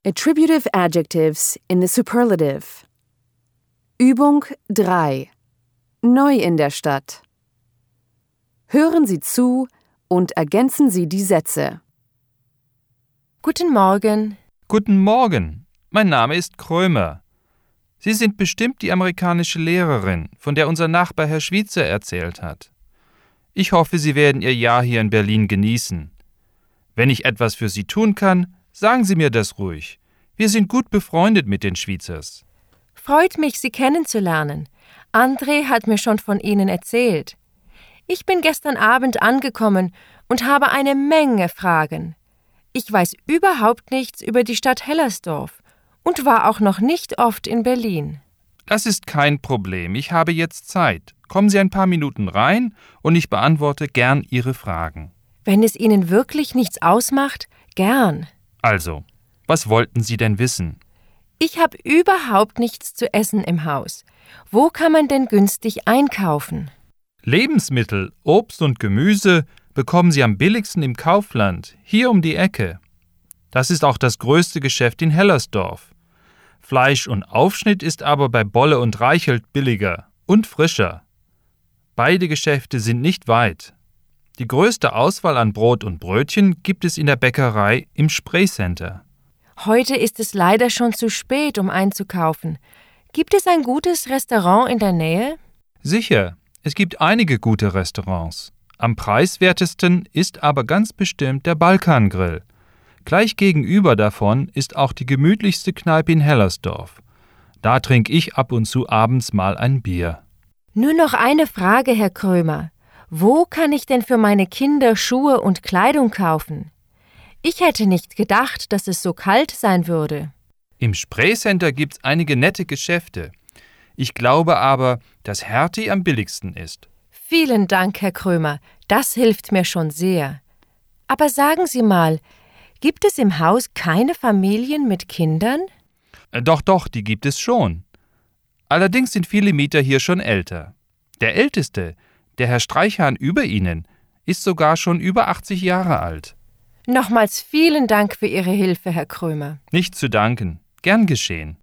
Attributive Adjectives in the Superlative. Übung 3. Neu in der Stadt. Hören Sie zu und ergänzen Sie die Sätze. Guten Morgen. Guten Morgen, mein Name ist Krömer. Sie sind bestimmt die amerikanische Lehrerin, von der unser Nachbar Herr Schwitzer erzählt hat. Ich hoffe, Sie werden Ihr Jahr hier in Berlin genießen. Wenn ich etwas für Sie tun kann, sagen Sie mir das ruhig. Wir sind gut befreundet mit den Schwitzers. Freut mich, Sie kennenzulernen. André hat mir schon von Ihnen erzählt. Ich bin gestern Abend angekommen und habe eine Menge Fragen. Ich weiß überhaupt nichts über die Stadt Hellersdorf und war auch noch nicht oft in Berlin. Das ist kein Problem, ich habe jetzt Zeit. Kommen Sie ein paar Minuten rein und ich beantworte gern Ihre Fragen. Wenn es Ihnen wirklich nichts ausmacht, gern. Also, was wollten Sie denn wissen? Ich habe überhaupt nichts zu essen im Haus. Wo kann man denn günstig einkaufen? Lebensmittel, Obst und Gemüse bekommen Sie am billigsten im Kaufland, hier um die Ecke. Das ist auch das größte Geschäft in Hellersdorf. Fleisch und Aufschnitt ist aber bei Bolle und Reichelt billiger und frischer. Beide Geschäfte sind nicht weit. Die größte Auswahl an Brot und Brötchen gibt es in der Bäckerei im Spree-Center. Heute ist es leider schon zu spät, um einzukaufen. Gibt es ein gutes Restaurant in der Nähe? Sicher, es gibt einige gute Restaurants. Am preiswertesten ist aber ganz bestimmt der Balkangrill. Gleich gegenüber davon ist auch die gemütlichste Kneipe in Hellersdorf. Da trinke ich ab und zu abends mal ein Bier. Nur noch eine Frage, Herr Krömer. Wo kann ich denn für meine Kinder Schuhe und Kleidung kaufen? Ich hätte nicht gedacht, dass es so kalt sein würde. Im Spree-Center gibt's einige nette Geschäfte. Ich glaube aber, dass Hertie am billigsten ist. Vielen Dank, Herr Krömer. Das hilft mir schon sehr. Aber sagen Sie mal, gibt es im Haus keine Familien mit Kindern? Doch, die gibt es schon. Allerdings sind viele Mieter hier schon älter. Der Älteste, der Herr Streichhahn über Ihnen, ist sogar schon über 80 Jahre alt. Nochmals vielen Dank für Ihre Hilfe, Herr Krömer. Nicht zu danken. Gern geschehen.